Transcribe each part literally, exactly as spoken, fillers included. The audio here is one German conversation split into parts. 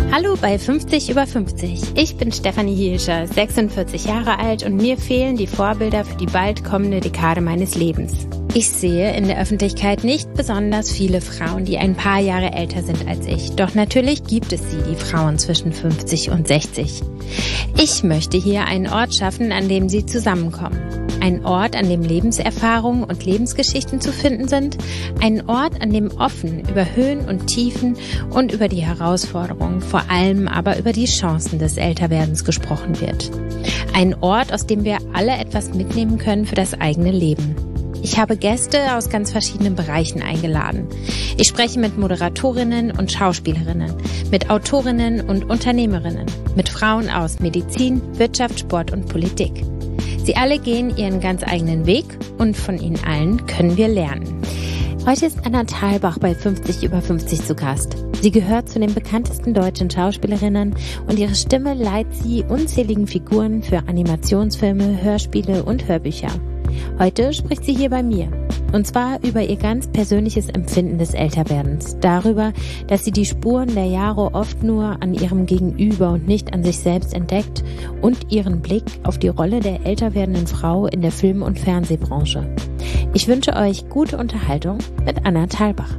Hallo bei fünfzig über fünfzig. Ich bin Stefanie Hielscher, sechsundvierzig Jahre alt und mir fehlen die Vorbilder für die bald kommende Dekade meines Lebens. Ich sehe in der Öffentlichkeit nicht besonders viele Frauen, die ein paar Jahre älter sind als ich. Doch natürlich gibt es sie, die Frauen zwischen fünfzig und sechzig. Ich möchte hier einen Ort schaffen, an dem sie zusammenkommen. Ein Ort, an dem Lebenserfahrungen und Lebensgeschichten zu finden sind. Ein Ort, an dem offen über Höhen und Tiefen und über die Herausforderungen, vor allem aber über die Chancen des Älterwerdens gesprochen wird. Ein Ort, aus dem wir alle etwas mitnehmen können für das eigene Leben. Ich habe Gäste aus ganz verschiedenen Bereichen eingeladen. Ich spreche mit Moderatorinnen und Schauspielerinnen, mit Autorinnen und Unternehmerinnen, mit Frauen aus Medizin, Wirtschaft, Sport und Politik. Sie alle gehen ihren ganz eigenen Weg und von ihnen allen können wir lernen. Heute ist Anna Thalbach bei fünfzig über fünfzig zu Gast. Sie gehört zu den bekanntesten deutschen Schauspielerinnen und ihre Stimme leiht sie unzähligen Figuren für Animationsfilme, Hörspiele und Hörbücher. Heute spricht sie hier bei mir. Und zwar über ihr ganz persönliches Empfinden des Älterwerdens. Darüber, dass sie die Spuren der Jahre oft nur an ihrem Gegenüber und nicht an sich selbst entdeckt und ihren Blick auf die Rolle der älter werdenden Frau in der Film- und Fernsehbranche. Ich wünsche euch gute Unterhaltung mit Anna Thalbach.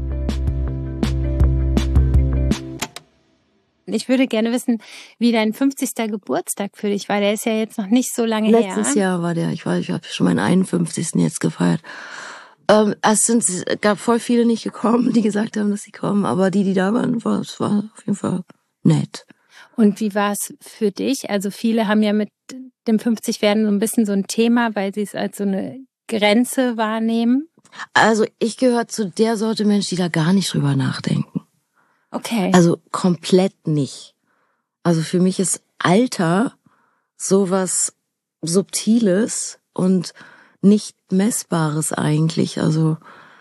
Ich würde gerne wissen, wie dein fünfzigster Geburtstag für dich war. Der ist ja jetzt noch nicht so lange Letztes her. Letztes Jahr war der. Ich war, ich habe schon meinen einundfünfzigsten jetzt gefeiert. Ähm, es sind, es gab voll viele nicht gekommen, die gesagt haben, dass sie kommen. Aber die, die da waren, war, es war auf jeden Fall nett. Und wie war es für dich? Also viele haben ja mit dem fünfzig-Werden so ein bisschen so ein Thema, weil sie es als so eine Grenze wahrnehmen. Also ich gehöre zu der Sorte Mensch, die da gar nicht drüber nachdenken. Okay. Also komplett nicht. Also für mich ist Alter sowas Subtiles und nicht Messbares eigentlich. Also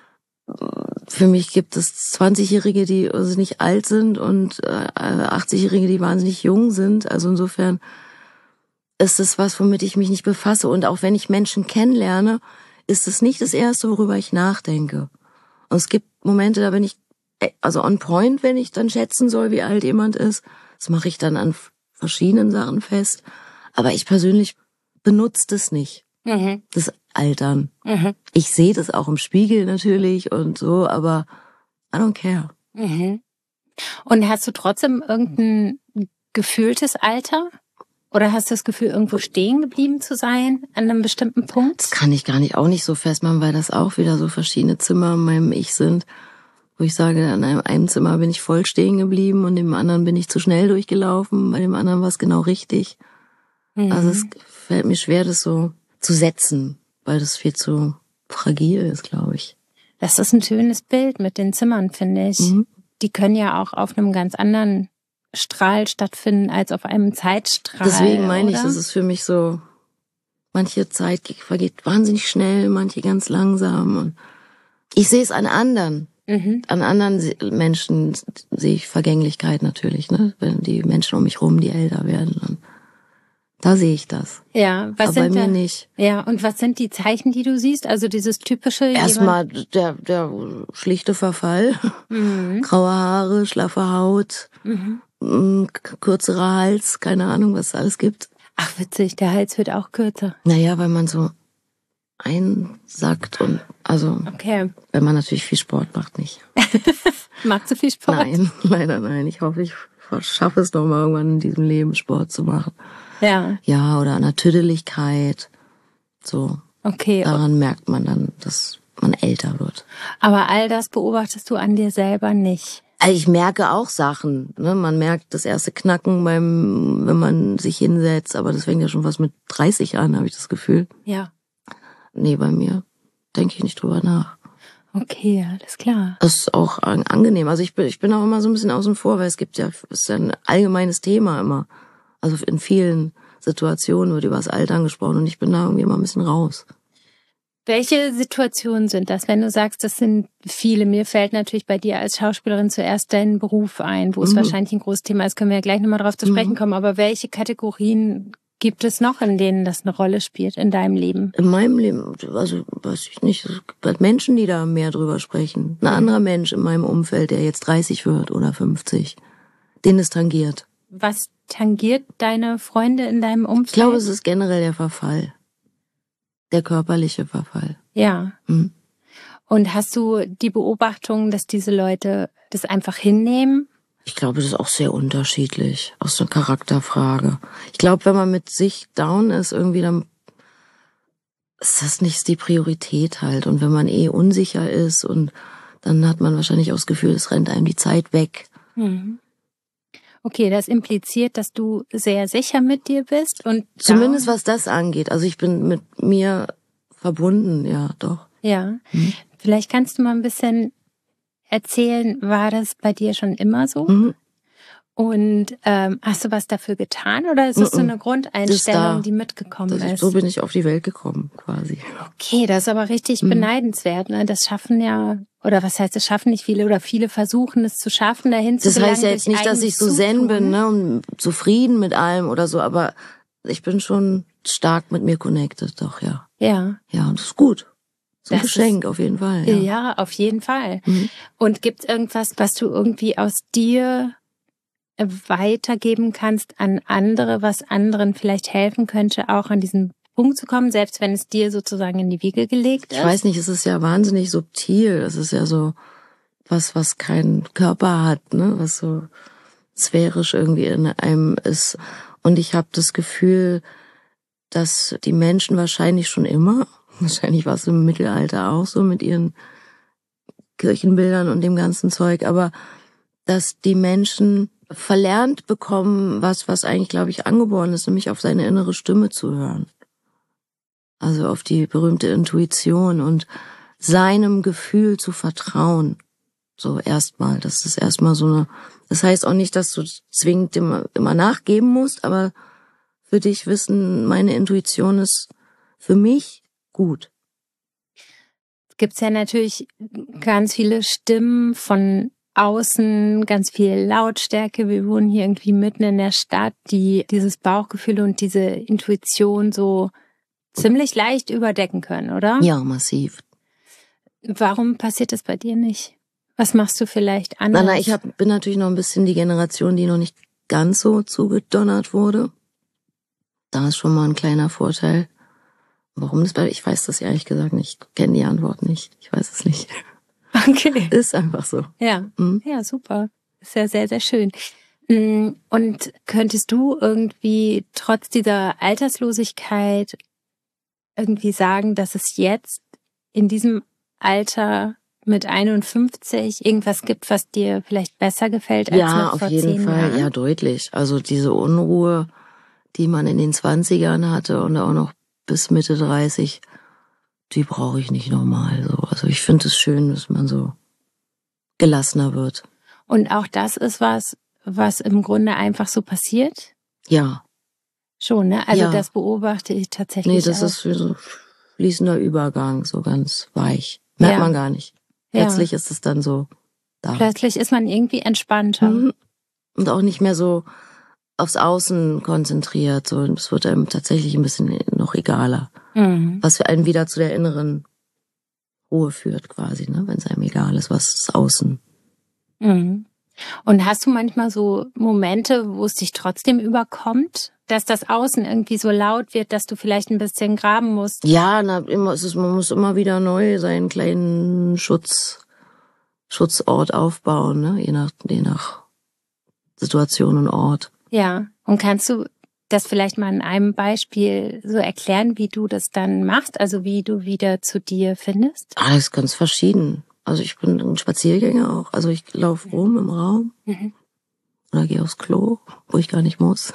für mich gibt es zwanzigjährige, die also nicht alt sind und achtzigjährige, die wahnsinnig jung sind. Also insofern ist es was, womit ich mich nicht befasse. Und auch wenn ich Menschen kennenlerne, ist es nicht das Erste, worüber ich nachdenke. Und es gibt Momente, da bin ich also on point, wenn ich dann schätzen soll, wie alt jemand ist. Das mache ich dann an verschiedenen Sachen fest. Aber ich persönlich benutze das nicht. Mhm. Das Altern. Mhm. Ich sehe das auch im Spiegel natürlich und so, aber I don't care. Mhm. Und hast du trotzdem irgendein gefühltes Alter? Oder hast du das Gefühl, irgendwo stehen geblieben zu sein an einem bestimmten Punkt? Das kann ich gar nicht, auch nicht so festmachen, weil das auch wieder so verschiedene Zimmer in meinem Ich sind. Wo ich sage, an einem, einem Zimmer bin ich voll stehen geblieben und dem anderen bin ich zu schnell durchgelaufen, bei dem anderen war es genau richtig. Mhm. Also es fällt mir schwer, das so zu setzen, weil das viel zu fragil ist, glaube ich. Das ist ein schönes Bild mit den Zimmern, finde ich. Mhm. Die können ja auch auf einem ganz anderen Strahl stattfinden als auf einem Zeitstrahl. Deswegen meine oder? ich, das ist für mich so, manche Zeit vergeht wahnsinnig schnell, manche ganz langsam. Und ich sehe es an anderen. Mhm. An anderen Menschen sehe ich Vergänglichkeit natürlich, ne? Wenn die Menschen um mich rum, die älter werden. Und da sehe ich das. Ja, was aber sind bei mir da, nicht. Ja, und was sind die Zeichen, die du siehst? Also dieses typische. Erstmal der der schlichte Verfall, mhm. graue Haare, schlaffe Haut, mhm. kürzerer Hals, keine Ahnung, was es alles gibt. Ach witzig, der Hals wird auch kürzer. Naja, weil man so einsackt und also okay. Wenn man natürlich viel Sport macht, nicht. Magst du viel Sport? Nein, leider nein. Ich hoffe, ich schaffe es noch mal irgendwann in diesem Leben Sport zu machen. Ja. Ja, oder an der Tüdeligkeit. So. Okay. Daran merkt man dann, dass man älter wird. Aber all das beobachtest du an dir selber nicht? Also ich merke auch Sachen. Ne? Man merkt das erste Knacken beim, wenn man sich hinsetzt. Aber das fängt ja schon fast mit dreißig an, habe ich das Gefühl. Ja. Nee, bei mir denke ich nicht drüber nach. Okay, alles klar. Das ist auch angenehm. Also ich bin, ich bin auch immer so ein bisschen außen vor, weil es gibt ja, es ist ja ein allgemeines Thema immer. Also in vielen Situationen wird über das Altern gesprochen und ich bin da irgendwie immer ein bisschen raus. Welche Situationen sind das, wenn du sagst, das sind viele? Mir fällt natürlich bei dir als Schauspielerin zuerst dein Beruf ein, wo es mhm. wahrscheinlich ein großes Thema ist, können wir ja gleich nochmal drauf zu sprechen mhm. kommen. Aber welche Kategorien gibt es noch, in denen das eine Rolle spielt in deinem Leben? In meinem Leben, also weiß ich nicht, es gibt halt Menschen, die da mehr drüber sprechen. Ein anderer Mensch in meinem Umfeld, der jetzt dreißig wird oder fünfzig, den es tangiert. Was tangiert deine Freunde in deinem Umfeld? Ich glaube, es ist generell der Verfall. Der körperliche Verfall. Ja. Mhm. Und hast du die Beobachtung, dass diese Leute das einfach hinnehmen? Ich glaube, das ist auch sehr unterschiedlich. Auch so eine Charakterfrage. Ich glaube, wenn man mit sich down ist, irgendwie, dann ist das nicht die Priorität halt. Und wenn man eh unsicher ist, und dann hat man wahrscheinlich auch das Gefühl, es rennt einem die Zeit weg. Mhm. Okay, das impliziert, dass du sehr sicher mit dir bist und zumindest was das angeht. Also ich bin mit mir verbunden, ja, doch. Ja. Mhm. Vielleicht kannst du mal ein bisschen erzählen, war das bei dir schon immer so? Mhm. Und ähm, hast du was dafür getan oder ist es so eine Grundeinstellung, da, die mitgekommen das, ist? So bin ich auf die Welt gekommen, quasi. Okay, das ist aber richtig mhm. beneidenswert. Ne? Das schaffen ja, oder was heißt, das schaffen nicht viele, oder viele versuchen es zu schaffen, dahin zu gelangen. Das heißt ja jetzt nicht, dass ich so zen bin, ne, und zufrieden mit allem oder so, aber ich bin schon stark mit mir connected, doch, ja. Ja. Ja, und das ist gut. So ein das Geschenk, ist, auf jeden Fall. Ja, ja auf jeden Fall. Mhm. Und gibt's irgendwas, was du irgendwie aus dir weitergeben kannst an andere, was anderen vielleicht helfen könnte, auch an diesen Punkt zu kommen, selbst wenn es dir sozusagen in die Wiege gelegt ist? Ich weiß nicht, es ist ja wahnsinnig subtil. Es ist ja so was, was keinen Körper hat, ne, was so sphärisch irgendwie in einem ist. Und ich habe das Gefühl, dass die Menschen wahrscheinlich schon immer, wahrscheinlich war es im Mittelalter auch so mit ihren Kirchenbildern und dem ganzen Zeug, aber dass die Menschen verlernt bekommen, was, was eigentlich, glaube ich, angeboren ist, nämlich auf seine innere Stimme zu hören. Also auf die berühmte Intuition und seinem Gefühl zu vertrauen. So erstmal, das ist erstmal so eine, das heißt auch nicht, dass du zwingend immer, immer nachgeben musst, aber für dich wissen, meine Intuition ist für mich gut. Es gibt ja natürlich ganz viele Stimmen von außen, ganz viel Lautstärke. Wir wohnen hier irgendwie mitten in der Stadt, die dieses Bauchgefühl und diese Intuition so ziemlich leicht überdecken können, oder? Ja, massiv. Warum passiert das bei dir nicht? Was machst du vielleicht anders? Na, na, ich hab, bin natürlich noch ein bisschen die Generation, die noch nicht ganz so zugedonnert wurde. Da ist schon mal ein kleiner Vorteil. Warum das bei, ich weiß das ehrlich gesagt nicht. Ich kenne die Antwort nicht. Ich weiß es nicht. Okay. Ist einfach so. Ja, mhm. Ja, super. Ist ja sehr, sehr schön. Und könntest du irgendwie trotz dieser Alterslosigkeit irgendwie sagen, dass es jetzt in diesem Alter mit einundfünfzig irgendwas gibt, was dir vielleicht besser gefällt als ja, noch vor auf jeden zehn Fall. Jahren? Ja, deutlich. Also diese Unruhe, die man in den zwanzigern hatte und auch noch bis Mitte dreißig, die brauche ich nicht nochmal. So. Also ich finde es schön, dass man so gelassener wird. Und auch das ist was, was im Grunde einfach so passiert? Ja. Schon, ne? Also ja. das beobachte ich tatsächlich Nee, das auch. ist wie so fließender Übergang, so ganz weich. Merkt ja. man gar nicht. Plötzlich ja. ist es dann so da. Plötzlich ist man irgendwie entspannter. Mhm. Und auch nicht mehr so aufs Außen konzentriert. So, es wird einem tatsächlich ein bisschen noch egaler. Mhm. Was für einen wieder zu der inneren Ruhe führt quasi, ne? Wenn es einem egal ist, was ist außen. Mhm. Und hast du manchmal so Momente, wo es dich trotzdem überkommt, dass das Außen irgendwie so laut wird, dass du vielleicht ein bisschen graben musst? Ja, na, immer, es ist, man muss immer wieder neu seinen kleinen Schutz, Schutzort aufbauen, ne? Je nach, je nach Situation und Ort. Ja. Und kannst du das vielleicht mal in einem Beispiel so erklären, wie du das dann machst? Also wie du wieder zu dir findest? Ah, das ist ganz verschieden. Also ich bin ein Spaziergänger auch. Also ich laufe rum im Raum mhm. oder gehe aufs Klo, wo ich gar nicht muss.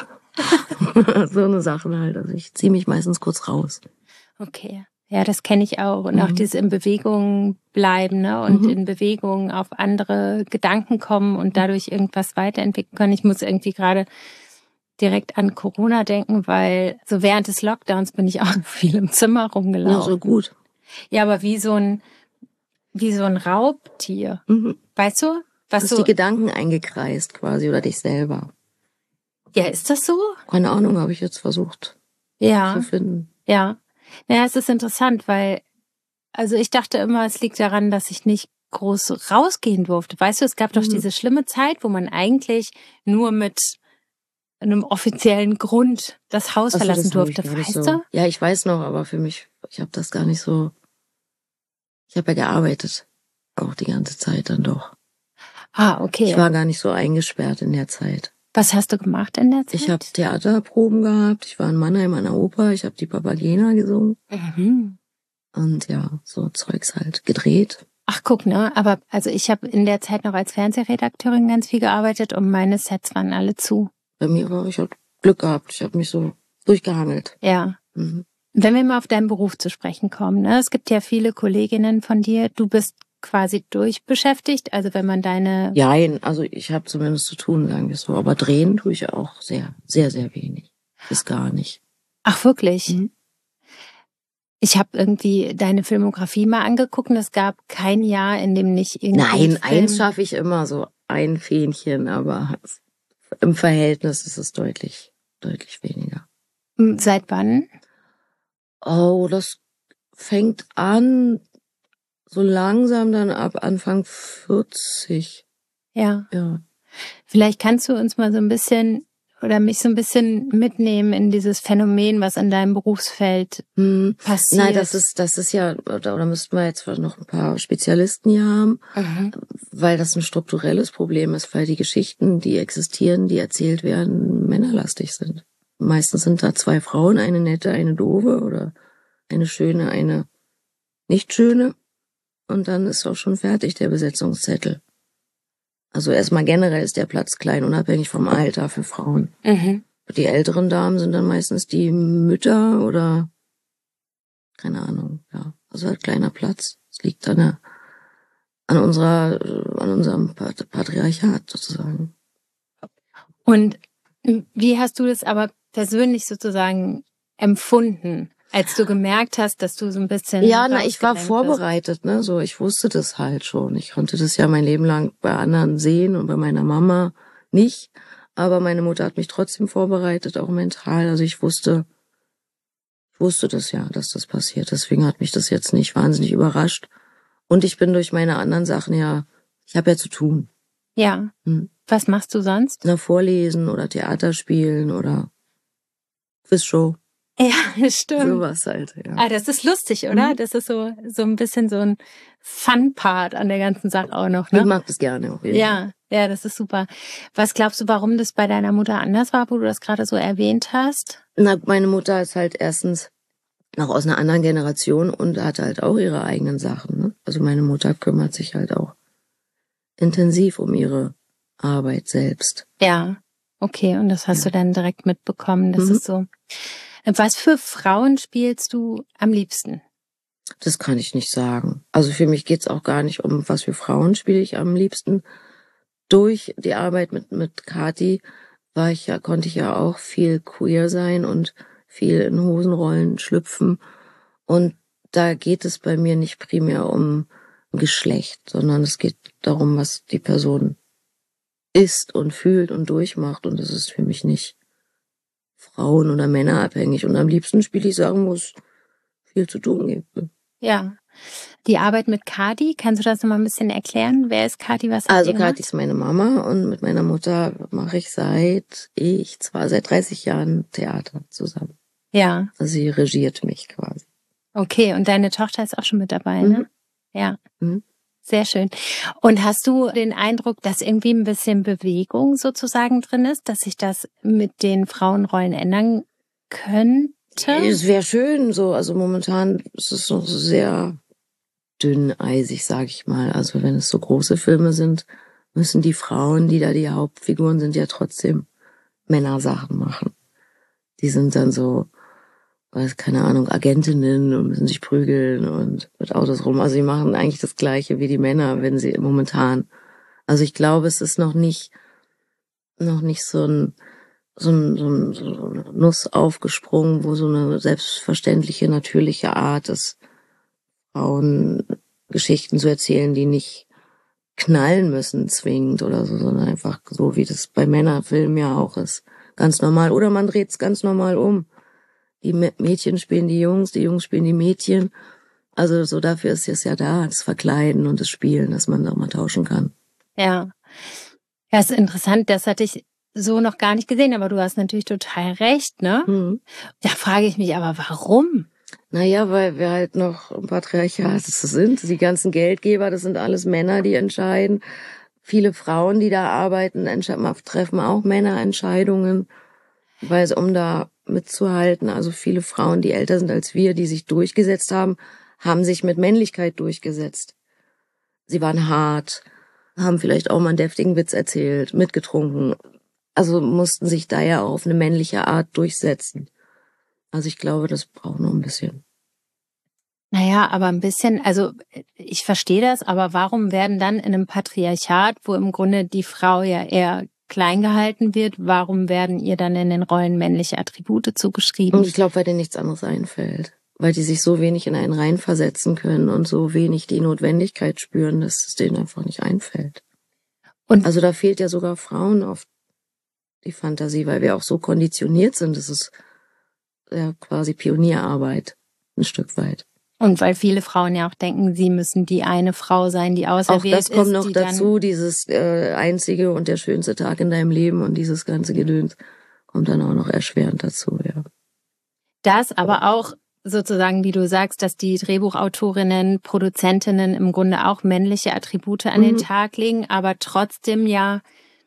So eine Sachen halt. Also ich ziehe mich meistens kurz raus. Okay. Ja, das kenne ich auch. Und mhm. auch dieses in Bewegung bleiben, ne? Und mhm. in Bewegung auf andere Gedanken kommen und dadurch irgendwas weiterentwickeln können. Ich muss irgendwie gerade direkt an Corona denken, weil so während des Lockdowns bin ich auch viel im Zimmer rumgelaufen. Ja, so gut. Ja, aber wie so ein wie so ein Raubtier. Mhm. Weißt du? Was du hast so die Gedanken eingekreist quasi oder dich selber. Ja, ist das so? Keine Ahnung, habe ich jetzt versucht ja. zu finden. Ja. Naja, es ist interessant, weil also ich dachte immer, es liegt daran, dass ich nicht groß rausgehen durfte. Weißt du, es gab doch Mhm. diese schlimme Zeit, wo man eigentlich nur mit einem offiziellen Grund das Haus Ach so, verlassen das habe ich durfte, gar nicht weißt so. du? Ja, ich weiß noch, aber für mich, ich habe das gar nicht so. Ich habe ja gearbeitet, auch die ganze Zeit dann doch. Ah, Ich okay. war gar nicht so eingesperrt in der Zeit. Was hast du gemacht in der Zeit? Ich habe Theaterproben gehabt. Ich war in Mannheim an der Oper. Ich habe die Papagena gesungen Mhm. und ja, so Zeugs halt gedreht. Ach, guck, ne? Aber also ich habe in der Zeit noch als Fernsehredakteurin ganz viel gearbeitet und meine Sets waren alle zu. Bei mir war, ich habe Glück gehabt. Ich habe mich so durchgehangelt. Ja. Mhm. Wenn wir mal auf deinen Beruf zu sprechen kommen, ne? Es gibt ja viele Kolleginnen von dir. Du bist quasi durchbeschäftigt. Also wenn man deine... Jein, also ich habe zumindest zu tun, sagen wir so. Aber drehen tue ich auch sehr, sehr, sehr wenig. Bis gar nicht. Ach, wirklich? Mhm. Ich habe irgendwie deine Filmografie mal angeguckt und es gab kein Jahr, in dem nicht irgendwie... Nein, Film... eins schaffe ich immer, so ein Fähnchen, aber im Verhältnis ist es deutlich, deutlich weniger. Seit wann? Oh, das fängt an so langsam dann ab Anfang vierzig. Ja. Ja. Vielleicht kannst du uns mal so ein bisschen oder mich so ein bisschen mitnehmen in dieses Phänomen, was an deinem Berufsfeld Hm. passiert. Nein, das ist, das ist ja, oder, oder müssten wir jetzt noch ein paar Spezialisten hier haben, Mhm. weil das ein strukturelles Problem ist, weil die Geschichten, die existieren, die erzählt werden, männerlastig sind. Meistens sind da zwei Frauen, eine nette, eine doofe oder eine schöne, eine nicht schöne. Und dann ist auch schon fertig, der Besetzungszettel. Also erstmal generell ist der Platz klein, unabhängig vom Alter für Frauen. Mhm. Die älteren Damen sind dann meistens die Mütter oder keine Ahnung, ja. Also halt kleiner Platz. Es liegt an, der, an unserer, an unserem Patriarchat sozusagen. Und wie hast du das aber persönlich sozusagen empfunden, als du gemerkt hast, dass du so ein bisschen... Ja, na, ich war rausgedrängt vorbereitet, ne, so, ich wusste das halt schon. Ich konnte das ja mein Leben lang bei anderen sehen und bei meiner Mama nicht. Aber meine Mutter hat mich trotzdem vorbereitet, auch mental. Also ich wusste, ich wusste das ja, dass das passiert. Deswegen hat mich das jetzt nicht wahnsinnig überrascht. Und ich bin durch meine anderen Sachen ja, ich habe ja zu tun. bist. Ja. Hm. Was machst du sonst? Na, Vorlesen oder Theater spielen oder Quizshow. Ja, stimmt. Sowas halt, ja. Ah, das ist lustig, oder? Mhm. Das ist so so ein bisschen so ein Fun-Part an der ganzen Sache auch noch, ne? Ich mag das gerne auf jeden Fall. Ja, ja, das ist super. Was glaubst du, warum das bei deiner Mutter anders war, wo du das gerade so erwähnt hast? Na, meine Mutter ist halt erstens noch aus einer anderen Generation und hat halt auch ihre eigenen Sachen, ne? Also meine Mutter kümmert sich halt auch intensiv um ihre Arbeit selbst. Ja, okay. Und das hast Ja. du dann direkt mitbekommen. Das Mhm. ist so. Was für Frauen spielst du am liebsten? Das kann ich nicht sagen. Also für mich geht's auch gar nicht um, was für Frauen spiele ich am liebsten. Durch die Arbeit mit mit Kathi war ich ja, konnte ich ja auch viel queer sein und viel in Hosenrollen schlüpfen. Und da geht es bei mir nicht primär um Geschlecht, sondern es geht darum, was die Person ist und fühlt und durchmacht. Und das ist für mich nicht Frauen- oder Männerabhängig. Und am liebsten spiele ich Sachen, wo es viel zu tun gibt. Ja. Die Arbeit mit Kathi, kannst du das noch mal ein bisschen erklären? Wer ist Kathi? Was hat Also sie gemacht? Kathi ist meine Mama und mit meiner Mutter mache ich seit ich zwar seit dreißig Jahren Theater zusammen. Ja, Also sie regiert mich quasi. okay. Und deine Tochter ist auch schon mit dabei, ne? Mhm. Ja. Mhm. Sehr schön. Und hast du den Eindruck, dass irgendwie ein bisschen Bewegung sozusagen drin ist, dass sich das mit den Frauenrollen ändern könnte? Es wäre schön so, also momentan ist es noch so sehr dünneisig, sag ich mal. Also wenn es so große Filme sind, müssen die Frauen, die da die Hauptfiguren sind, ja trotzdem Männersachen machen. Die sind dann so, weiß keine Ahnung, Agentinnen und müssen sich prügeln und mit Autos rum. Also die machen eigentlich das Gleiche wie die Männer, wenn sie momentan. Also ich glaube, es ist noch nicht, noch nicht so ein, so ein, so ein, so eine Nuss aufgesprungen, wo so eine selbstverständliche, natürliche Art ist, Frauen Geschichten zu erzählen, die nicht knallen müssen zwingend oder so, sondern einfach so, wie das bei Männerfilmen ja auch ist. Ganz normal. Oder man dreht es ganz normal um. Die Mädchen spielen die Jungs, die Jungs spielen die Mädchen Also so dafür ist es ja da, das Verkleiden und das Spielen, dass man auch mal tauschen kann. Ja. Ja, ist interessant, das hatte ich so noch gar nicht gesehen, aber du hast natürlich total recht, ne? Mhm. Da frage ich mich aber, warum? Naja, weil wir halt noch im Patriarchat sind. Die ganzen Geldgeber, das sind alles Männer, die entscheiden. Viele Frauen, die da arbeiten, treffen auch Männerentscheidungen, weil um da mitzuhalten, also viele Frauen, die älter sind als wir, die sich durchgesetzt haben, haben sich mit Männlichkeit durchgesetzt. Sie waren hart, haben vielleicht auch mal einen deftigen Witz erzählt, mitgetrunken. Also mussten sich da ja auch auf eine männliche Art durchsetzen. Also ich glaube, das braucht noch ein bisschen. Naja, aber ein bisschen, also ich verstehe das, aber warum werden dann in einem Patriarchat, wo im Grunde die Frau ja eher klein gehalten wird, warum werden ihr dann in den Rollen männliche Attribute zugeschrieben? Und ich glaube, weil denen nichts anderes einfällt. Weil die sich so wenig in einen reinversetzen können und so wenig die Notwendigkeit spüren, dass es denen einfach nicht einfällt. Und also da fehlt ja sogar Frauen oft die Fantasie, weil wir auch so konditioniert sind. Das ist ja quasi Pionierarbeit, ein Stück weit. Und weil viele Frauen ja auch denken, sie müssen die eine Frau sein, die auserwählt ist. Auch das kommt noch die dazu, dieses äh, einzige und der schönste Tag in deinem Leben und dieses ganze Gedöns kommt dann auch noch erschwerend dazu, ja. Das aber auch sozusagen, wie du sagst, dass die Drehbuchautorinnen, Produzentinnen im Grunde auch männliche Attribute an mhm. den Tag legen, aber trotzdem ja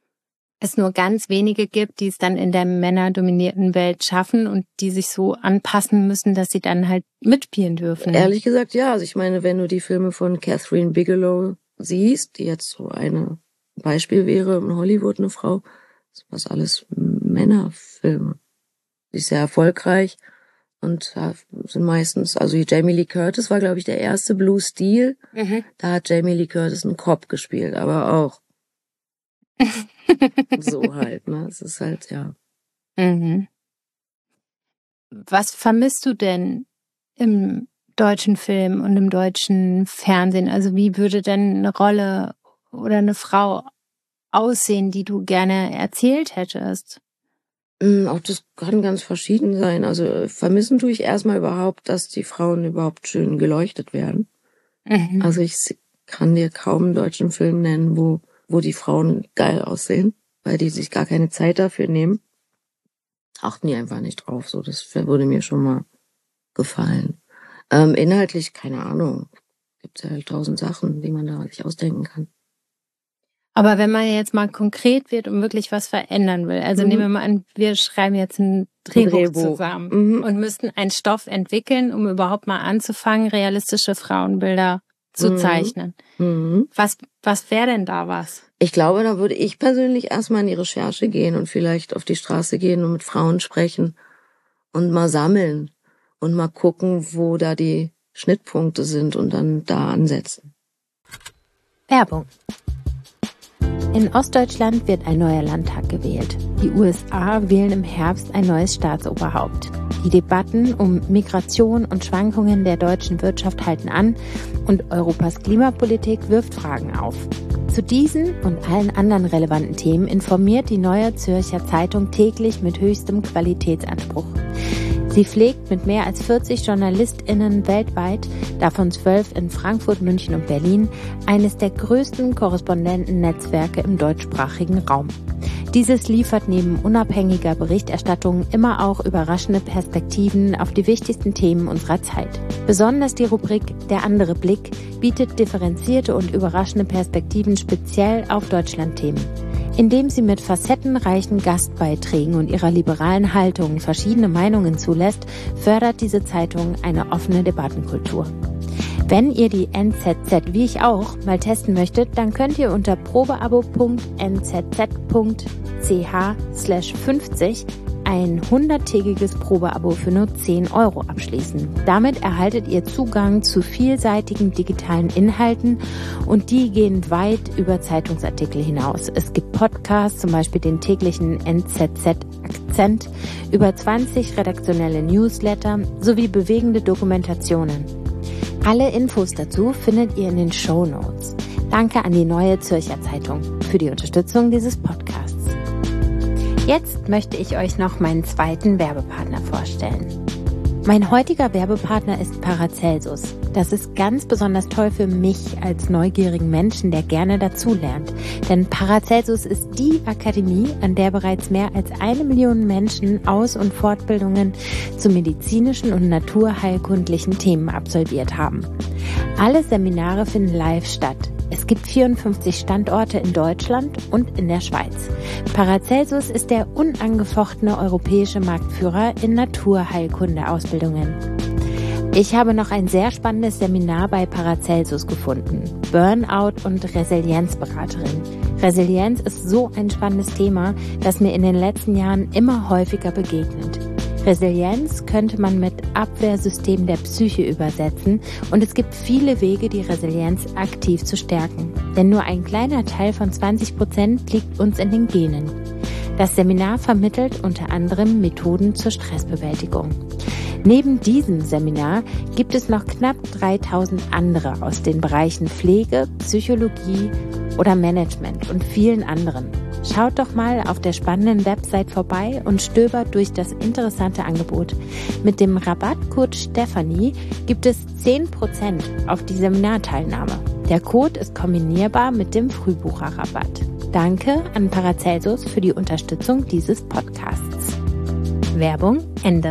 es nur ganz wenige gibt, die es dann in der männerdominierten Welt schaffen und die sich so anpassen müssen, dass sie dann halt mitspielen dürfen. Ehrlich gesagt, ja. Also ich meine, wenn du die Filme von Catherine Bigelow siehst, die jetzt so ein Beispiel wäre in Hollywood, eine Frau, das was alles Männerfilme. Die ist sehr erfolgreich und da sind meistens, also Jamie Lee Curtis war, glaube ich, der erste Blue Steel. Mhm. Da hat Jamie Lee Curtis einen Cop gespielt, aber auch so halt, ne? Es ist halt, ja. Mhm. Was vermisst du denn im deutschen Film und im deutschen Fernsehen? Also wie würde denn eine Rolle oder eine Frau aussehen, die du gerne erzählt hättest? Auch das kann ganz verschieden sein. Also vermissen tue ich erstmal überhaupt, dass die Frauen überhaupt schön geleuchtet werden. Mhm. Also ich kann dir kaum einen deutschen Film nennen, wo wo die Frauen geil aussehen, weil die sich gar keine Zeit dafür nehmen. Achten die einfach nicht drauf, so, das würde mir schon mal gefallen. Ähm, inhaltlich, keine Ahnung, gibt's ja halt tausend Sachen, die man da sich ausdenken kann. Aber wenn man jetzt mal konkret wird und wirklich was verändern will, also mhm. nehmen wir mal an, wir schreiben jetzt ein Drehbuch, Drehbuch. zusammen mhm. und müssten einen Stoff entwickeln, um überhaupt mal anzufangen, realistische Frauenbilder zu zeichnen. Mhm. Was, was wäre denn da was? Ich glaube, da würde ich persönlich erstmal in die Recherche gehen und vielleicht auf die Straße gehen und mit Frauen sprechen und mal sammeln und mal gucken, wo da die Schnittpunkte sind und dann da ansetzen. Werbung. In Ostdeutschland wird ein neuer Landtag gewählt. Die U S A wählen im Herbst ein neues Staatsoberhaupt. Die Debatten um Migration und Schwankungen der deutschen Wirtschaft halten an und Europas Klimapolitik wirft Fragen auf. Zu diesen und allen anderen relevanten Themen informiert die Neue Zürcher Zeitung täglich mit höchstem Qualitätsanspruch. Sie pflegt mit mehr als vierzig JournalistInnen weltweit, davon zwölf in Frankfurt, München und Berlin, eines der größten Korrespondentennetzwerke im deutschsprachigen Raum. Dieses liefert neben unabhängiger Berichterstattung immer auch überraschende Perspektiven auf die wichtigsten Themen unserer Zeit. Besonders die Rubrik Der andere Blick bietet differenzierte und überraschende Perspektiven speziell auf Deutschlandthemen. Indem sie mit facettenreichen Gastbeiträgen und ihrer liberalen Haltung verschiedene Meinungen zulässt, fördert diese Zeitung eine offene Debattenkultur. Wenn ihr die N Z Z, wie ich auch, mal testen möchtet, dann könnt ihr unter probeabo punkt n z z punkt c h slash fünfzig ein hunderttägiges Probeabo für nur zehn Euro abschließen. Damit erhaltet ihr Zugang zu vielseitigen digitalen Inhalten und die gehen weit über Zeitungsartikel hinaus. Es gibt Podcasts, zum Beispiel den täglichen N Z Z-Akzent, über zwanzig redaktionelle Newsletter sowie bewegende Dokumentationen. Alle Infos dazu findet ihr in den Shownotes. Danke an die Neue Zürcher Zeitung für die Unterstützung dieses Podcasts. Jetzt möchte ich euch noch meinen zweiten Werbepartner vorstellen. Mein heutiger Werbepartner ist Paracelsus. Das ist ganz besonders toll für mich als neugierigen Menschen, der gerne dazulernt. Denn Paracelsus ist die Akademie, an der bereits mehr als eine Million Menschen Aus- und Fortbildungen zu medizinischen und naturheilkundlichen Themen absolviert haben. Alle Seminare finden live statt. Es gibt vierundfünfzig Standorte in Deutschland und in der Schweiz. Paracelsus ist der unangefochtene europäische Marktführer in Naturheilkunde-Ausbildungen. Ich habe noch ein sehr spannendes Seminar bei Paracelsus gefunden. Burnout und Resilienzberaterin. Resilienz ist so ein spannendes Thema, das mir in den letzten Jahren immer häufiger begegnet. Resilienz könnte man mit Abwehrsystem der Psyche übersetzen und es gibt viele Wege, die Resilienz aktiv zu stärken. Denn nur ein kleiner Teil von zwanzig Prozent liegt uns in den Genen. Das Seminar vermittelt unter anderem Methoden zur Stressbewältigung. Neben diesem Seminar gibt es noch knapp dreitausend andere aus den Bereichen Pflege, Psychologie oder Management und vielen anderen. Schaut doch mal auf der spannenden Website vorbei und stöbert durch das interessante Angebot. Mit dem Rabattcode Stefanie gibt es zehn Prozent auf die Seminarteilnahme. Der Code ist kombinierbar mit dem Frühbucherrabatt. Danke an Paracelsus für die Unterstützung dieses Podcasts. Werbung Ende.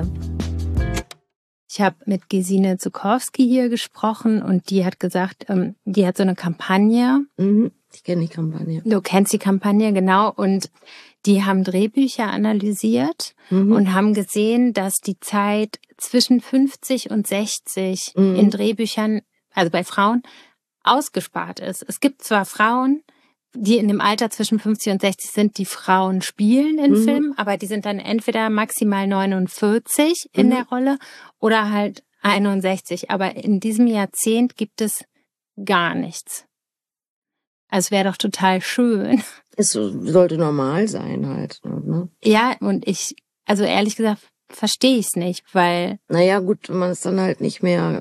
Ich habe mit Gesine Zukowski hier gesprochen und die hat gesagt, ähm, die hat so eine Kampagne. Mhm, ich kenne die Kampagne. Du kennst die Kampagne, genau. Und die haben Drehbücher analysiert mhm. und haben gesehen, dass die Zeit zwischen fünfzig und sechzig mhm. in Drehbüchern, also bei Frauen, ausgespart ist. Es gibt zwar Frauen, die in dem Alter zwischen fünfzig und sechzig sind, die Frauen spielen in mhm. Filmen, aber die sind dann entweder maximal neunundvierzig in mhm. der Rolle oder halt einundsechzig. Aber in diesem Jahrzehnt gibt es gar nichts. Also es wäre doch total schön. Es sollte normal sein halt. Ne? Ja, und ich, also ehrlich gesagt, verstehe ich es nicht, weil... Naja, gut, man ist dann halt nicht mehr...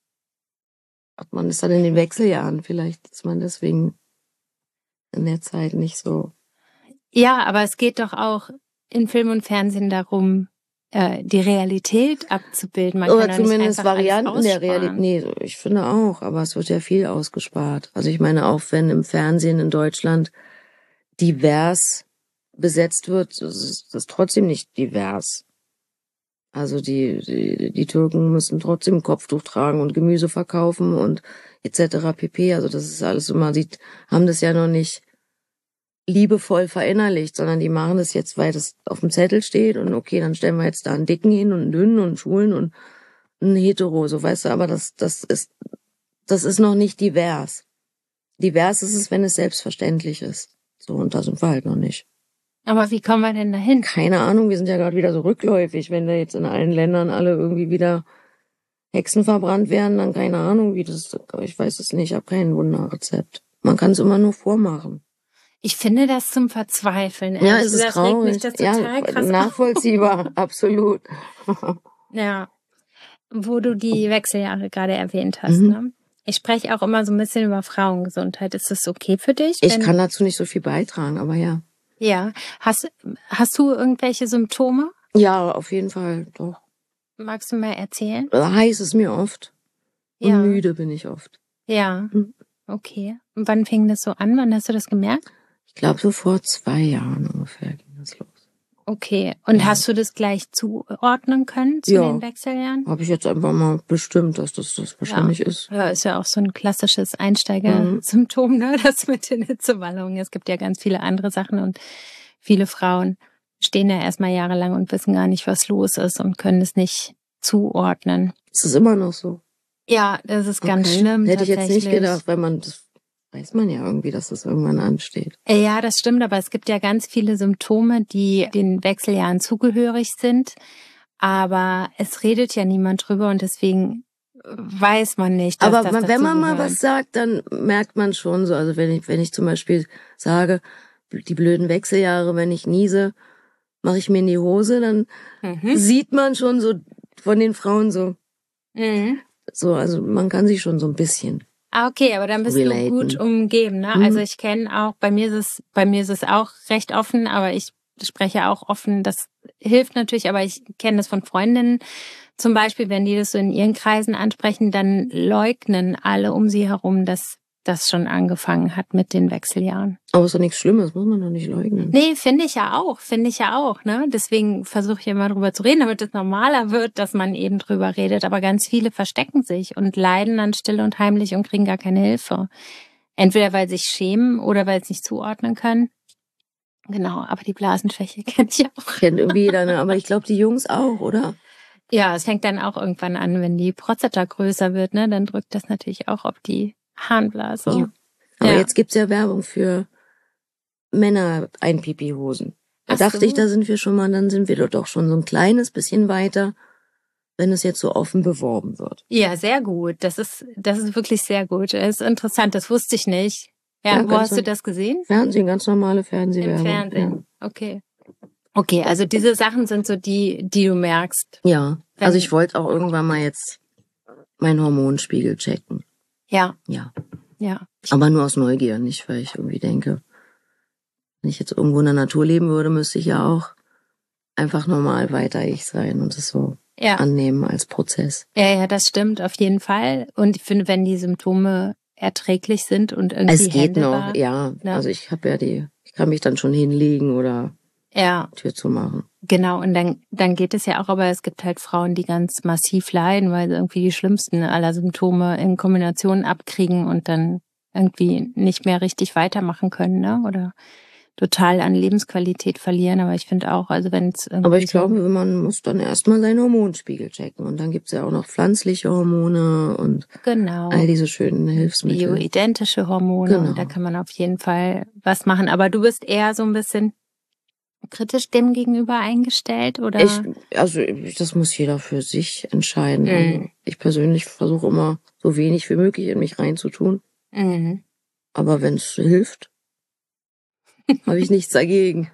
Man ist dann in den Wechseljahren, vielleicht ist man deswegen in der Zeit nicht so. Ja, aber es geht doch auch in Film und Fernsehen darum, äh, die Realität abzubilden. Man Oder kann zumindest nicht Varianten der Realität. Nee, ich finde auch, aber es wird ja viel ausgespart. Also ich meine, auch wenn im Fernsehen in Deutschland divers besetzt wird, ist das trotzdem nicht divers. Also die, die, die Türken müssen trotzdem Kopftuch tragen und Gemüse verkaufen und et cetera pp. Also das ist alles immer, die haben das ja noch nicht liebevoll verinnerlicht, sondern die machen das jetzt, weil das auf dem Zettel steht und okay, dann stellen wir jetzt da einen Dicken hin und einen Dünnen und einen Schwulen und einen Hetero, so weißt du, aber das, das ist, das ist noch nicht divers. Divers ist es, wenn es selbstverständlich ist. So, und da sind wir halt noch nicht. Aber wie kommen wir denn dahin? Keine Ahnung, wir sind ja gerade wieder so rückläufig. Wenn da jetzt in allen Ländern alle irgendwie wieder Hexen verbrannt werden, dann keine Ahnung, wie das, ich weiß es nicht, ich habe kein Wunderrezept. Man kann es immer nur vormachen. Ich finde das zum Verzweifeln. Ja, es ist das traurig. Regt mich das total ja, krass nachvollziehbar, absolut. Ja, wo du die Wechseljahre gerade erwähnt hast, mhm. ne? Ich spreche auch immer so ein bisschen über Frauengesundheit. Ist das okay für dich? Ich kann dazu nicht so viel beitragen, aber ja. Ja. Hast, hast du irgendwelche Symptome? Ja, auf jeden Fall, doch. Magst du mal erzählen? Heiß ist mir oft. Und ja. müde bin ich oft. Ja, mhm. Okay. Und wann fing das so an? Wann hast du das gemerkt? Ich glaube, so vor zwei Jahren ungefähr ging das los. Okay. Und ja. hast du das gleich zuordnen können zu ja. den Wechseljahren? Habe ich jetzt einfach mal bestimmt, dass das das wahrscheinlich ja. ist. Ja, ist ja auch so ein klassisches Einsteigersymptom, ne? Das mit den Hitzewallungen. Es gibt ja ganz viele andere Sachen und viele Frauen stehen ja erstmal jahrelang und wissen gar nicht, was los ist und können es nicht zuordnen. Ist es immer noch so? Ja, das ist ganz okay. schlimm. Hätte ich jetzt nicht gedacht, weil man das weiß man ja irgendwie, dass das irgendwann ansteht. Ja, das stimmt, aber es gibt ja ganz viele Symptome, die den Wechseljahren zugehörig sind, aber es redet ja niemand drüber und deswegen weiß man nicht, dass aber das wenn man mal gehört. was sagt, dann merkt man schon so, also wenn ich wenn ich zum Beispiel sage, die blöden Wechseljahre, wenn ich niese, mache ich mir in die Hose, dann mhm. sieht man schon so von den Frauen so, mhm. so, also man kann sich schon so ein bisschen. Ah, okay, aber dann bist relaten. du gut umgeben, ne? Mhm. Also ich kenne auch, bei mir ist es, bei mir ist es auch recht offen, aber ich spreche auch offen. Das hilft natürlich, aber ich kenne das von Freundinnen zum Beispiel, wenn die das so in ihren Kreisen ansprechen, dann leugnen alle um sie herum, dass das schon angefangen hat mit den Wechseljahren. Aber ist doch nichts Schlimmes, muss man doch nicht leugnen. Nee, finde ich ja auch, finde ich ja auch, ne? Deswegen versuche ich immer drüber zu reden, damit es normaler wird, dass man eben drüber redet. Aber ganz viele verstecken sich und leiden dann still und heimlich und kriegen gar keine Hilfe. Entweder weil sie sich schämen oder weil sie es nicht zuordnen können. Genau, aber die Blasenschwäche kenne ich auch. Kennt irgendwie jeder, ne? Aber ich glaube, die Jungs auch, oder? Ja, es fängt dann auch irgendwann an, wenn die Prostata größer wird, ne? Dann drückt das natürlich auch auf die Harnblase. Ja. Aber Ja. jetzt gibt's ja Werbung für Männer-Ein-Pipi-Hosen. Da Ach dachte so. ich, da sind wir schon mal, dann sind wir doch schon so ein kleines bisschen weiter, wenn es jetzt so offen beworben wird. Ja, sehr gut. Das ist, das ist wirklich sehr gut. Das ist interessant, das wusste ich nicht. Ja, Ja, wo ganz hast du no- das gesehen? Fernsehen, ganz normale Im Fernsehwerbung. Fernsehen. Okay. Okay, also diese Sachen sind so die, die du merkst. Ja, ja. Wenn- Also ich wollte auch irgendwann mal jetzt meinen Hormonspiegel checken. Ja, Ja, ja. aber nur aus Neugier, nicht weil ich irgendwie denke, wenn ich jetzt irgendwo in der Natur leben würde, müsste ich ja auch einfach normal weiter ich sein und es so Ja. annehmen als Prozess. Ja, ja, das stimmt auf jeden Fall. Und ich finde, wenn die Symptome erträglich sind und irgendwie Es geht handelbar, noch, ja. Ja. Also ich habe ja die, ich kann mich dann schon hinlegen oder Ja, Tür zumachen. genau. Und dann, dann geht es ja auch, aber es gibt halt Frauen, die ganz massiv leiden, weil sie irgendwie die schlimmsten aller Symptome in Kombination abkriegen und dann irgendwie nicht mehr richtig weitermachen können, ne? Oder total an Lebensqualität verlieren. Aber ich finde auch, also wenn es irgendwie Aber ich so, glaube, man muss dann erstmal seinen Hormonspiegel checken. Und dann gibt's ja auch noch pflanzliche Hormone und genau. all diese schönen Hilfsmittel. Bioidentische Hormone Genau. und da kann man auf jeden Fall was machen. Aber du bist eher so ein bisschen kritisch dem gegenüber eingestellt, oder? Ich, also ich- das muss jeder für sich entscheiden. Mhm. Also ich persönlich versuche immer so wenig wie möglich in mich reinzutun. Mhm. Aber wenn es hilft, habe ich nichts dagegen.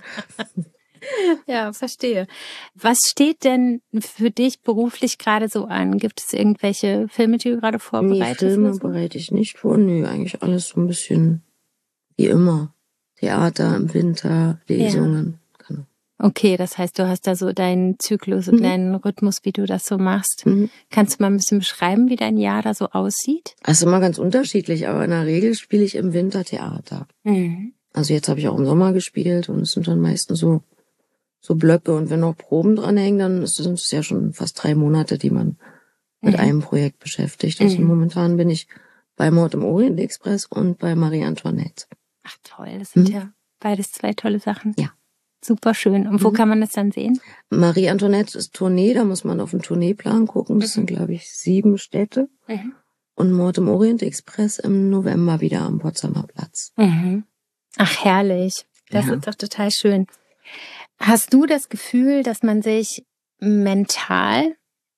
Ja, verstehe. Was steht denn für dich beruflich gerade so an? Gibt es irgendwelche Filme, die du gerade Nee, vorbereitest? Filme oder so? bereite ich nicht vor. Nö, eigentlich alles so ein bisschen wie immer. Theater im Winter, Lesungen. Genau. Okay, das heißt, du hast da so deinen Zyklus und Mhm. deinen Rhythmus, wie du das so machst. Mhm. Kannst du mal ein bisschen beschreiben, wie dein Jahr da so aussieht? Das ist immer ganz unterschiedlich, aber in der Regel spiele ich im Winter Theater. Mhm. Also jetzt habe ich auch im Sommer gespielt und es sind dann meistens so so Blöcke und wenn noch Proben dranhängen, dann sind es ja schon fast drei Monate, die man mit Mhm. einem Projekt beschäftigt. Also Mhm. momentan bin ich bei Mord im Orient Express und bei Marie Antoinette. Ach toll, das sind Mhm. ja beides zwei tolle Sachen. Ja. Super schön. Und wo Mhm. kann man das dann sehen? Marie Antoinette ist Tournee, da muss man auf den Tourneeplan gucken. Das Mhm. sind, glaube ich, sieben Städte. Mhm. Und Mord im Orient Express im November wieder am Potsdamer Platz. Mhm. Ach, herrlich. Das Ja. ist doch total schön. Hast du das Gefühl, dass man sich mental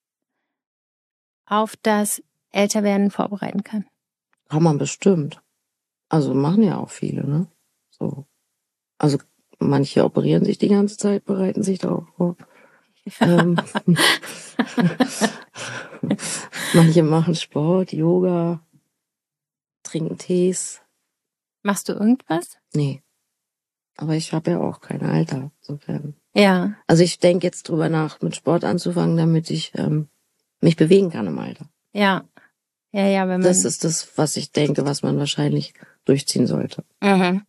auf das Älterwerden vorbereiten kann? Kann man bestimmt. Also machen ja auch viele, ne? So. Also manche operieren sich die ganze Zeit, bereiten sich da auch vor. ähm, manche machen Sport, Yoga, trinken Tees. Machst du irgendwas? Nee. Aber ich habe ja auch kein Alter, insofern. Ja. Also ich denke jetzt drüber nach, mit Sport anzufangen, damit ich ähm, mich bewegen kann im Alter. Ja. Ja, ja, wenn man. Das ist das, was ich denke, was man wahrscheinlich durchziehen sollte. Mhm.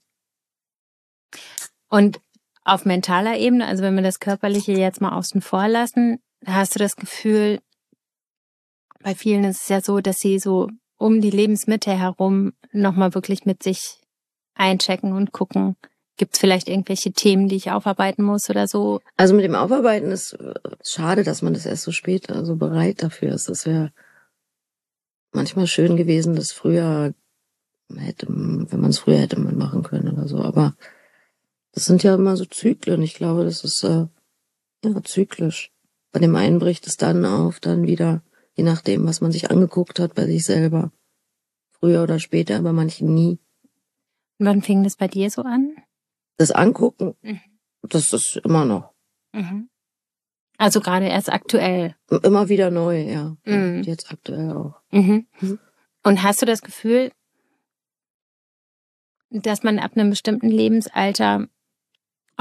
Und auf mentaler Ebene, also wenn wir das Körperliche jetzt mal außen vor lassen, hast du das Gefühl, bei vielen ist es ja so, dass sie so um die Lebensmitte herum nochmal wirklich mit sich einchecken und gucken, gibt es vielleicht irgendwelche Themen, die ich aufarbeiten muss oder so? Also mit dem Aufarbeiten ist äh, schade, dass man das erst so spät so also bereit dafür ist. Das wäre manchmal schön gewesen, das früher hätte, wenn man es früher hätte man machen können oder so. Aber das sind ja immer so Zyklen. Ich glaube, das ist äh, ja zyklisch. Bei dem einen bricht es dann auf, dann wieder, je nachdem, was man sich angeguckt hat bei sich selber. Früher oder später, bei manchen nie. Und wann fing das bei dir so an? Das Angucken, Mhm. das ist immer noch. Mhm. Also gerade erst aktuell. Immer wieder neu, ja. Mhm. Und jetzt aktuell auch. Mhm. Mhm. Und hast du das Gefühl, dass man ab einem bestimmten Lebensalter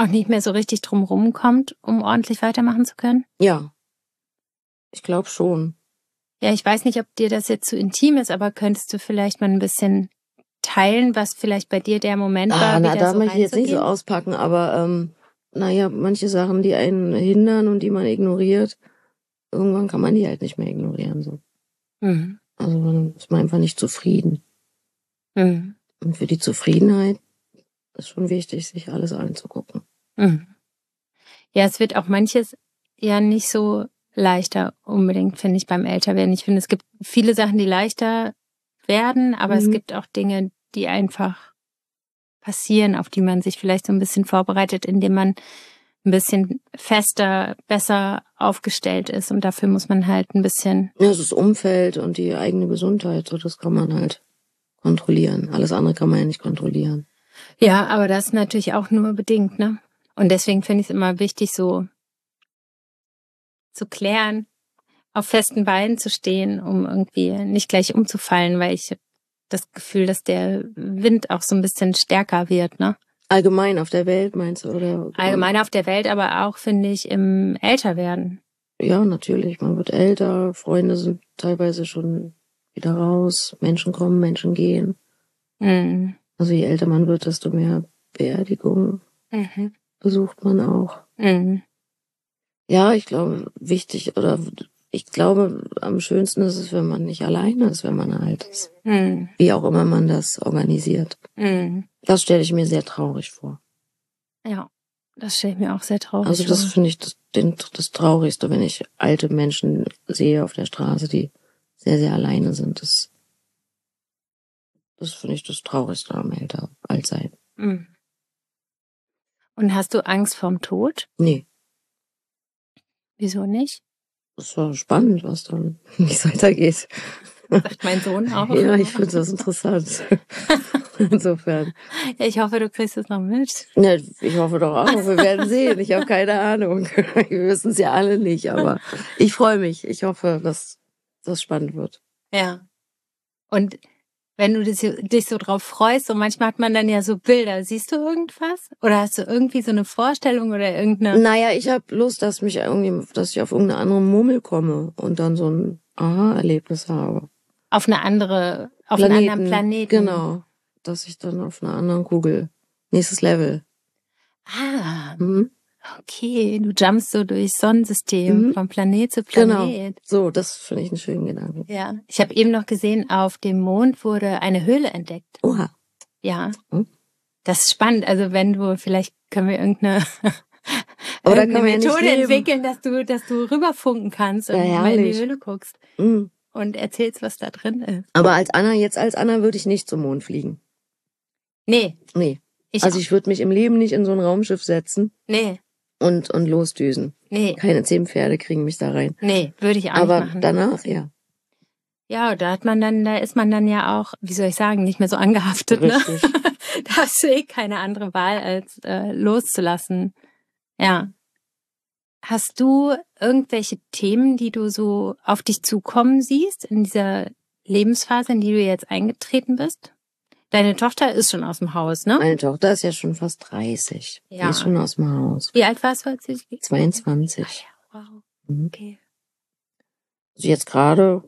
auch nicht mehr so richtig drumherum kommt, um ordentlich weitermachen zu können? Ja, ich glaube schon. Ja, ich weiß nicht, ob dir das jetzt zu intim ist, aber könntest du vielleicht mal ein bisschen teilen, was vielleicht bei dir der Moment war, Ah, na, wieder da so möchte ich jetzt nicht so reinzugehen? auspacken, aber ähm, naja, manche Sachen, die einen hindern und die man ignoriert, irgendwann kann man die halt nicht mehr ignorieren. So. Mhm. Also dann ist man einfach nicht zufrieden. Mhm. Und für die Zufriedenheit ist schon wichtig, sich alles anzugucken. Mhm. Ja, es wird auch manches ja nicht so leichter unbedingt, finde ich, beim Älterwerden. Ich finde, es gibt viele Sachen, die leichter werden, aber es Mhm. gibt auch Dinge, die einfach passieren, auf die man sich vielleicht so ein bisschen vorbereitet, indem man ein bisschen fester, besser aufgestellt ist. Und dafür muss man halt ein bisschen... Ja, das Umfeld und die eigene Gesundheit, so das kann man halt kontrollieren. Alles andere kann man ja nicht kontrollieren. Ja, aber das ist natürlich auch nur bedingt, ne? Und deswegen finde ich es immer wichtig, so zu klären, auf festen Beinen zu stehen, um irgendwie nicht gleich umzufallen, weil ich das Gefühl, dass der Wind auch so ein bisschen stärker wird, ne? Allgemein auf der Welt, meinst du, oder? Allgemein auf der Welt, aber auch, finde ich, im Älterwerden. Ja, natürlich. Man wird älter, Freunde sind teilweise schon wieder raus, Menschen kommen, Menschen gehen. Mhm. Also je älter man wird, desto mehr Beerdigungen Mhm. besucht man auch. Mhm. Ja, ich glaube, wichtig oder ich glaube, am schönsten ist es, wenn man nicht alleine ist, wenn man alt ist. Mhm. Wie auch immer man das organisiert. Mhm. Das stelle ich mir sehr traurig vor. Ja, das stelle ich mir auch sehr traurig Also das vor. finde ich das, den, das Traurigste, wenn ich alte Menschen sehe auf der Straße, die sehr, sehr alleine sind. Das, das finde ich das Traurigste am älter Altsein. Mhm. Und hast du Angst vorm Tod? Nee, Wieso nicht? das war spannend, was dann, wie es weitergeht. Sagt mein Sohn auch. Ja, ich finde das interessant. Insofern. Ja, ich hoffe, du kriegst es noch mit. Ja, ich hoffe doch auch. Wir werden sehen. Ich habe keine Ahnung. Wir wissen es ja alle nicht, aber ich freue mich. Ich hoffe, dass das spannend wird. Ja. Und wenn du dich so, dich so drauf freust, und manchmal hat man dann ja so Bilder, siehst du irgendwas? Oder hast du irgendwie so eine Vorstellung oder irgendeine... Naja, ich habe Lust, dass mich irgendwie, dass ich auf irgendeine andere Murmel komme und dann so ein Aha-Erlebnis habe. Auf eine andere, auf einen anderen Planeten. Genau. Dass ich dann auf einer anderen Kugel. Nächstes Level. Ah, Mhm. okay. Du jumpst so durchs Sonnensystem, Mhm. von Planet zu Genau. Planet. So, das finde ich einen schönen Gedanken. Ja. Ich habe eben noch gesehen, auf dem Mond wurde eine Höhle entdeckt. Oha. Ja. Hm? Das ist spannend. Also wenn du, vielleicht können wir irgendeine, Oder irgendeine kann man ja nicht Methode leben. entwickeln, dass du, dass du rüberfunken kannst und Ja, mal in die herrlich. Höhle guckst Mhm. und erzählst, was da drin ist. Aber als Anna, jetzt als Anna würde ich nicht zum Mond fliegen. Nee. Nee. Ich also auch. ich würde mich im Leben nicht in so ein Raumschiff setzen Nee. und, und losdüsen. Nee. Keine zehn Pferde kriegen mich da rein. Nee, würde ich auch Aber nicht machen. danach, ja. Ja, da hat man dann, da ist man dann ja auch, wie soll ich sagen, nicht mehr so angehaftet, Richtig. ne? Da hast du eh keine andere Wahl, als äh, loszulassen. Ja. Hast du irgendwelche Themen, die du so auf dich zukommen siehst in dieser Lebensphase, in die du jetzt eingetreten bist? Deine Tochter ist schon aus dem Haus, ne? Meine Tochter ist ja schon fast dreißig. Ja. Die ist schon aus dem Haus. Wie alt warst du, als sie sich zweiundzwanzig. Ah, ja, wow. Mhm. Okay. Also jetzt gerade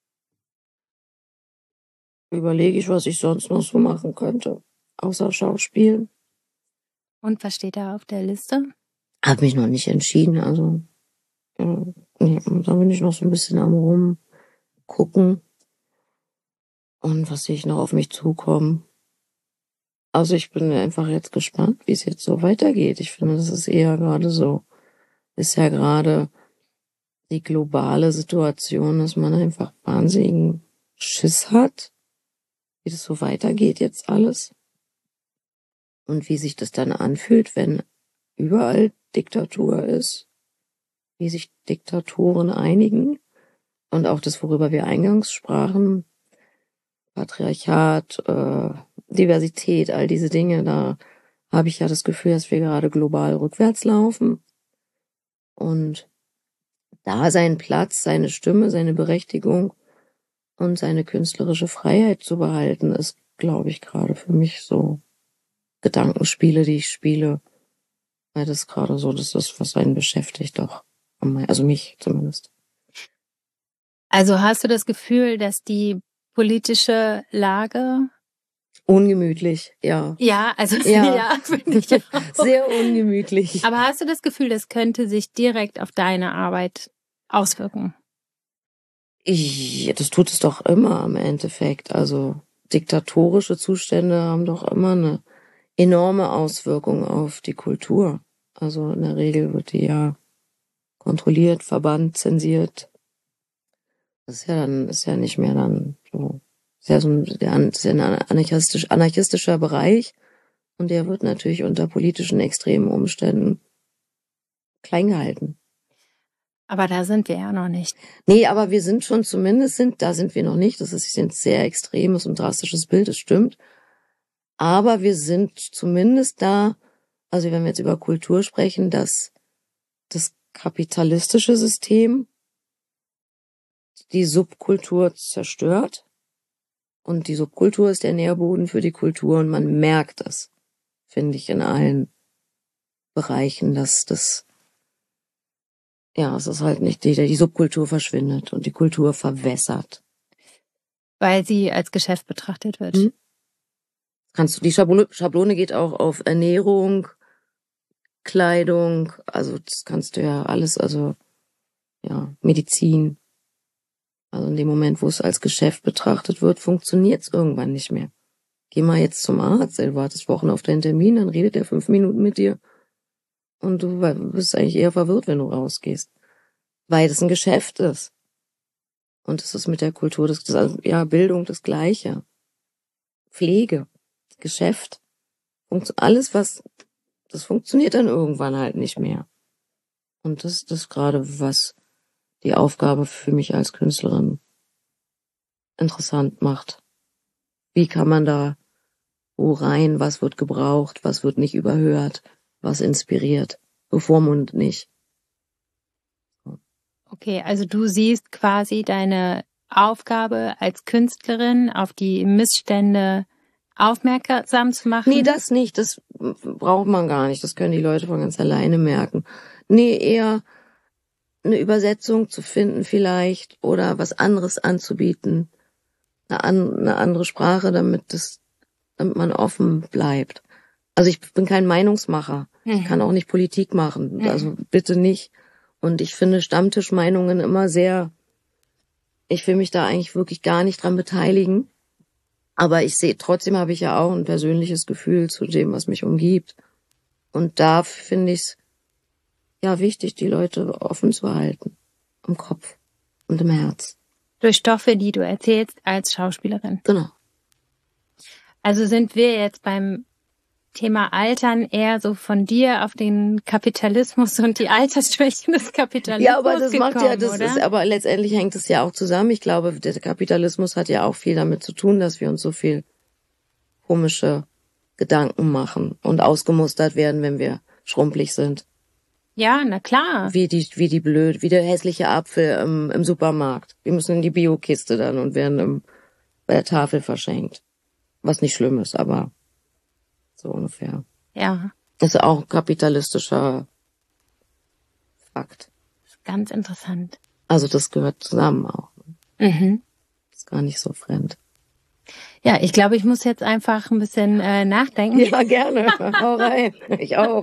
überlege ich, was ich sonst noch so machen könnte. Außer Schauspielen. Und was steht da auf der Liste? Hab mich noch nicht entschieden, also ja, da bin ich noch so ein bisschen am rumgucken. Und was sehe ich noch auf mich zukommen? Also ich bin einfach jetzt gespannt, wie es jetzt so weitergeht. Ich finde, das ist eher gerade so, ist ja gerade die globale Situation, dass man einfach wahnsinnigen Schiss hat, wie das so weitergeht jetzt alles. Und wie sich das dann anfühlt, wenn überall Diktatur ist, wie sich Diktatoren einigen und auch das, worüber wir eingangs sprachen, Patriarchat, äh, Diversität, all diese Dinge, da habe ich ja das Gefühl, dass wir gerade global rückwärts laufen und da seinen Platz, seine Stimme, seine Berechtigung und seine künstlerische Freiheit zu behalten, ist, glaube ich, gerade für mich so Gedankenspiele, die ich spiele. Weil das gerade so das ist, was einen beschäftigt auch. Also mich zumindest. Also hast du das Gefühl, dass die politische Lage... Ungemütlich, ja. Ja, also ja, ja, finde ich auch. Sehr ungemütlich. Aber hast du das Gefühl, das könnte sich direkt auf deine Arbeit auswirken? Ich, das tut es doch immer im Endeffekt. Also diktatorische Zustände haben doch immer eine enorme Auswirkung auf die Kultur. Also in der Regel wird die ja kontrolliert, verbannt, zensiert. Das ist ja dann, ist ja nicht mehr dann so, ist ja so ein, ist ja ein anarchistisch, anarchistischer Bereich und der wird natürlich unter politischen extremen Umständen klein gehalten. Aber da sind wir ja noch nicht. Nee, aber wir sind schon zumindest, sind, da sind wir noch nicht. Das ist ein sehr extremes und drastisches Bild, das stimmt. Aber wir sind zumindest da, also wenn wir jetzt über Kultur sprechen, dass das kapitalistische System die Subkultur zerstört. Und die Subkultur ist der Nährboden für die Kultur und man merkt es, finde ich, in allen Bereichen, dass das, ja, es ist halt nicht, die, die Subkultur verschwindet und die Kultur verwässert. Weil sie als Geschäft betrachtet wird. Hm? Kannst du, die Schablone, Schablone geht auch auf Ernährung, Kleidung, also das kannst du ja alles, also, ja, Medizin. Also in dem Moment, wo es als Geschäft betrachtet wird, funktioniert es irgendwann nicht mehr. Geh mal jetzt zum Arzt, du wartest Wochen auf deinen Termin, dann redet er fünf Minuten mit dir und du bist eigentlich eher verwirrt, wenn du rausgehst. Weil das ein Geschäft ist. Und es ist mit der Kultur, das, das, ja, Bildung das Gleiche. Pflege, Geschäft, alles was, das funktioniert dann irgendwann halt nicht mehr. Und das ist das gerade, was die Aufgabe für mich als Künstlerin interessant macht. Wie kann man da wo rein, was wird gebraucht, was wird nicht überhört, was inspiriert, bevormundet nicht. Okay, also du siehst quasi deine Aufgabe als Künstlerin, auf die Missstände aufmerksam zu machen? Nee, das nicht, das braucht man gar nicht, das können die Leute von ganz alleine merken. Nee, eher eine Übersetzung zu finden vielleicht oder was anderes anzubieten, eine, an, eine andere Sprache, damit das, damit man offen bleibt. Also ich bin kein Meinungsmacher, mhm. Ich kann auch nicht Politik machen, mhm. Also bitte nicht. Und ich finde Stammtischmeinungen immer sehr, ich will mich da eigentlich wirklich gar nicht dran beteiligen. Aber ich sehe, trotzdem habe ich ja auch ein persönliches Gefühl zu dem, was mich umgibt. Und da finde ich es ja wichtig, die Leute offen zu halten. Im Kopf und im Herz. Durch Stoffe, die du erzählst als Schauspielerin. Genau. Also sind wir jetzt beim Thema Altern eher so von dir auf den Kapitalismus und die Altersschwächen des Kapitalismus Ja, aber das gekommen, macht ja, das oder? ist, aber letztendlich hängt es ja auch zusammen. Ich glaube, der Kapitalismus hat ja auch viel damit zu tun, dass wir uns so viel komische Gedanken machen und ausgemustert werden, wenn wir schrumpelig sind. Ja, na klar. Wie die, wie die blöd, wie der hässliche Apfel im, im Supermarkt. Wir müssen in die Biokiste dann und werden im, bei der Tafel verschenkt. Was nicht schlimm ist, aber so ungefähr. Ja. Das ist auch ein kapitalistischer Fakt. Das ist ganz interessant. Also das gehört zusammen auch. Mhm. Das ist gar nicht so fremd. Ja, ich glaube, ich muss jetzt einfach ein bisschen äh, nachdenken. Ja, gerne. Hau rein. Ich auch.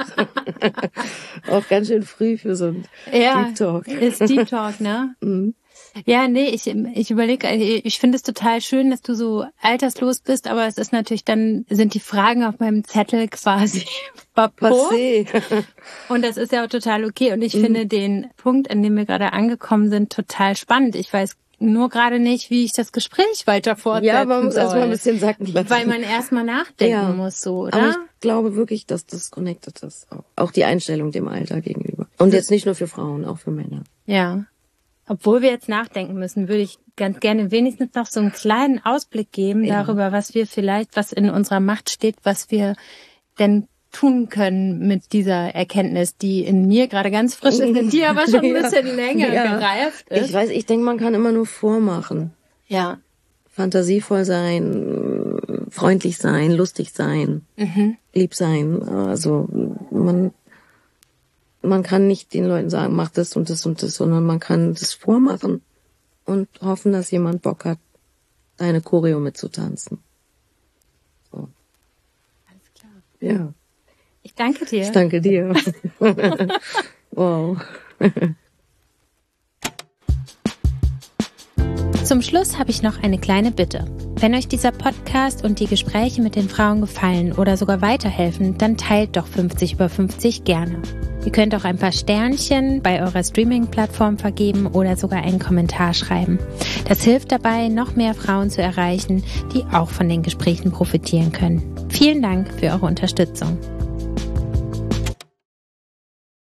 Auch ganz schön früh für so ein ja, Deep Talk. Ist Deep Talk, ne? Mhm. Ja, nee, ich, ich überlege, ich finde es total schön, dass du so alterslos bist, aber es ist natürlich dann, sind die Fragen auf meinem Zettel quasi Passé. Und das ist ja auch total okay. Und ich mhm. finde den Punkt, an dem wir gerade angekommen sind, total spannend. Ich weiß nur gerade nicht, wie ich das Gespräch weiter fortsetzen soll. Ja, man muss erstmal ein bisschen sacken lassen. Weil man erstmal nachdenken ja. muss, so, oder? Aber ich glaube wirklich, dass das connected ist. Auch, auch die Einstellung dem Alter gegenüber. Und jetzt nicht nur für Frauen, auch für Männer. Ja. Obwohl wir jetzt nachdenken müssen, würde ich ganz gerne wenigstens noch so einen kleinen Ausblick geben ja. darüber, was wir vielleicht, was in unserer Macht steht, was wir denn tun können mit dieser Erkenntnis, die in mir gerade ganz frisch ist, in dir aber schon ein bisschen ja. länger ja. gereift ist. Ich weiß, ich denke, man kann immer nur vormachen. Ja. Fantasievoll sein, freundlich sein, lustig sein, mhm. lieb sein. Also man man kann nicht den Leuten sagen, mach das und das und das, sondern man kann das vormachen und hoffen, dass jemand Bock hat, deine Choreo mitzutanzen. So. Alles klar. Ja. Ich danke dir. Ich danke dir. Wow. Zum Schluss habe ich noch eine kleine Bitte. Wenn euch dieser Podcast und die Gespräche mit den Frauen gefallen oder sogar weiterhelfen, dann teilt doch fünfzig über fünfzig gerne. Ihr könnt auch ein paar Sternchen bei eurer Streaming-Plattform vergeben oder sogar einen Kommentar schreiben. Das hilft dabei, noch mehr Frauen zu erreichen, die auch von den Gesprächen profitieren können. Vielen Dank für eure Unterstützung.